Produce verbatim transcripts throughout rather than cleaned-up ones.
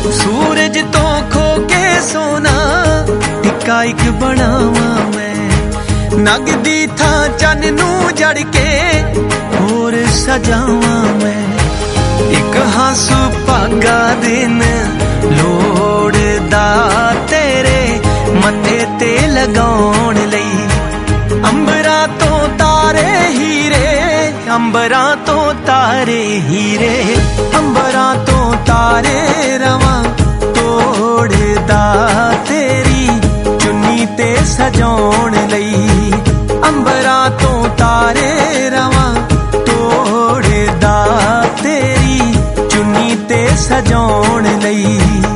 सूरज तो खो के सोना टिक्का एक बनावा मैं, नगदी था चन नू जड़ के होर सजावा मैं। एक हासू भागा दिन लोड़दा तेरे मथे ते लगाउण लई, अंबरा तो तारे हीरे, अंबरा तो तारे हीरे, अंबरा तो तारे रवा तोड़दा तेरी चुन्नी ते सजाउण लई, अंबरा तो तारे रवा तोड़दा तेरी चुन्नी ते सजाउण लई।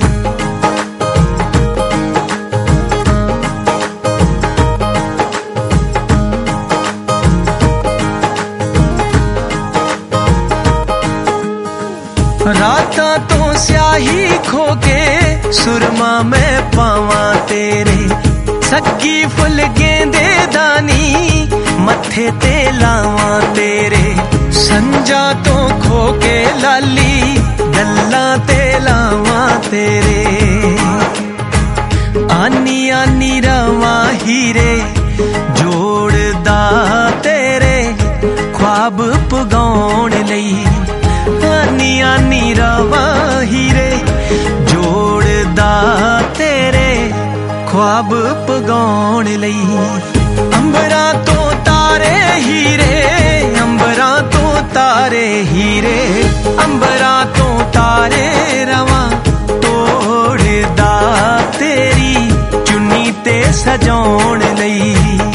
रातां तो स्याही खो के सुरमा मैं पावा तेरे, सक्की फुल गेंदे दानी मथे ते लावा तेरे, संजा तो खो के लाली गल्लां ते लावा तेरे। आनी आनी रवा हीरे जोड़दा तेरे ख्वाब पुगाउण लई, आनी आनी रवा हीरे जोड़दा तेरे ख्वाब पुगाउण लई। अंबरा तो तारे हीरे, अंबरा तो तारे हीरे, अंबरा तो तारे रवा तोड़दा तेरी चुन्नी ते सजाउण लई।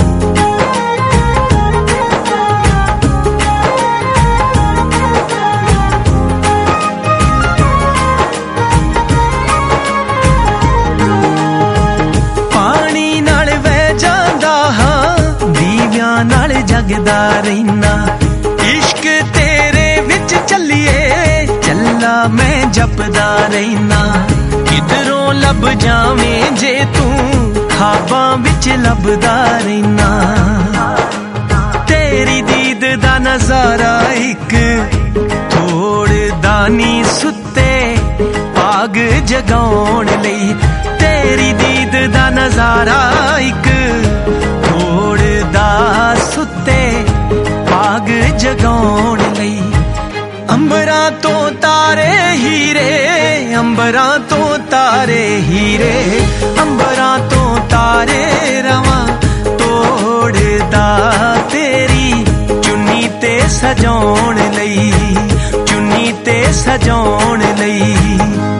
जगदा रहना इश्क तेरे विच चलिए, चला मैं जपदा रहना, किधरों लब जावें जे तू ख्वाबां विच लभदा रहना। तेरी दीद दा नजारा एक थोड़दा नी सुते पाग जगाउण लई, तेरी दीद दा नजारा एक थोड़दा सुते पाग जगाउण लई। अंबरा तो तारे हीरे, अंबरा तो तारे हीरे, अंबरा तो तारे रवा तोड़दा तेरी चुन्नी ते सजाउण लई, चुन्नी ते सजाउण लई।